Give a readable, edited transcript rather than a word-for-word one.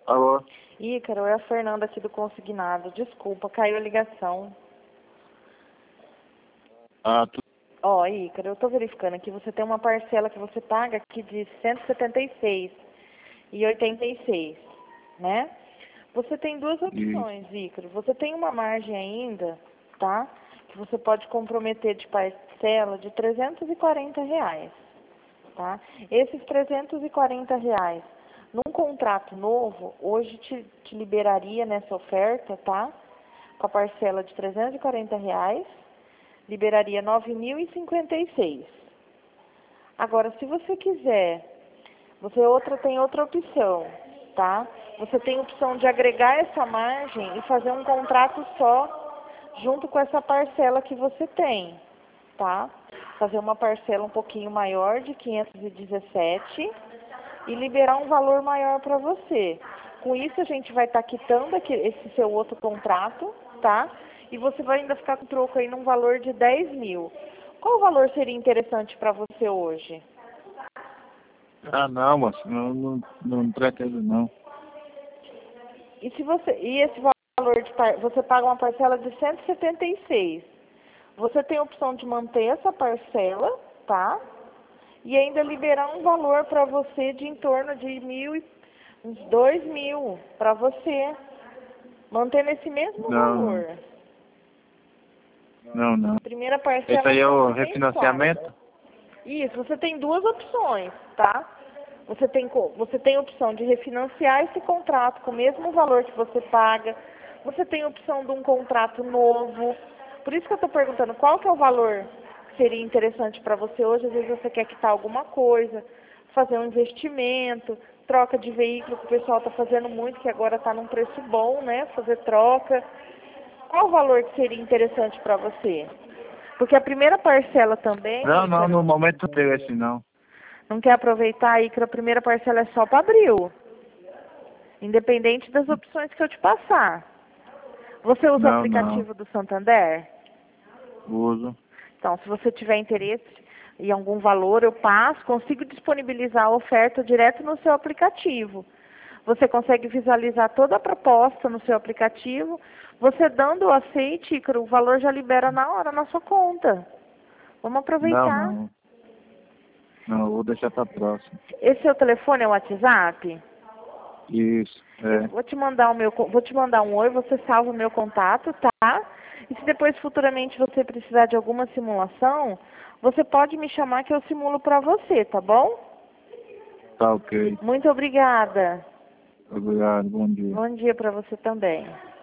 Alô? Ícaro, é a Fernanda aqui do consignado. Desculpa, caiu a ligação. Ó, Ícaro, eu tô verificando aqui, você tem uma parcela que você paga aqui de R$ 176,86, né? Você tem duas opções, Ícaro. Você tem uma margem ainda, tá? Que você pode comprometer de parcela de R$ 340, tá? Esses R$ 340, num contrato novo, hoje te liberaria nessa oferta, tá? Com a parcela de R$ 340, liberaria 9.056. Agora, se você quiser, tem outra opção, tá? Você tem a opção de agregar essa margem e fazer um contrato só, junto com essa parcela que você tem, tá? Fazer uma parcela um pouquinho maior, de 517, e liberar um valor maior para você. Com isso, a gente vai estar quitando esse seu outro contrato, tá? E você vai ainda ficar com troco aí num valor de 10 mil. Qual valor seria interessante para você hoje? Não, moço, não pretendo não. E esse valor você paga uma parcela de 176. Você tem a opção de manter essa parcela, tá? E ainda liberar um valor para você de em torno de uns 2 mil para você, mantendo esse mesmo valor. Não. Primeira parcela. Esse aí é o 176. refinanciamento? Isso, você tem duas opções, tá? Você tem a opção de refinanciar esse contrato com o mesmo valor que você paga. Você tem a opção de um contrato novo. Por isso que eu estou perguntando qual que é o valor que seria interessante para você hoje. Às vezes você quer quitar alguma coisa, fazer um investimento, troca de veículo, que o pessoal está fazendo muito, que agora está num preço bom, né? Fazer troca. Qual o valor que seria interessante para você? Porque a primeira parcela também... Não, no momento não tenho esse não. Não quer aproveitar aí que a primeira parcela é só para abril. Independente das opções que eu te passar. Você usa o aplicativo do Santander? Uso. Então, se você tiver interesse em algum valor, eu consigo disponibilizar a oferta direto no seu aplicativo. Você consegue visualizar toda a proposta no seu aplicativo. Você dando o aceite, Ícaro, o valor já libera na hora na sua conta. Vamos aproveitar. Não, eu vou deixar para próximo. Esse seu telefone é o WhatsApp? Isso, é. Vou te mandar um oi, você salva o meu contato, tá? E se depois futuramente você precisar de alguma simulação, você pode me chamar que eu simulo para você, tá bom? Tá ok. Muito obrigada. Obrigado, bom dia. Bom dia para você também.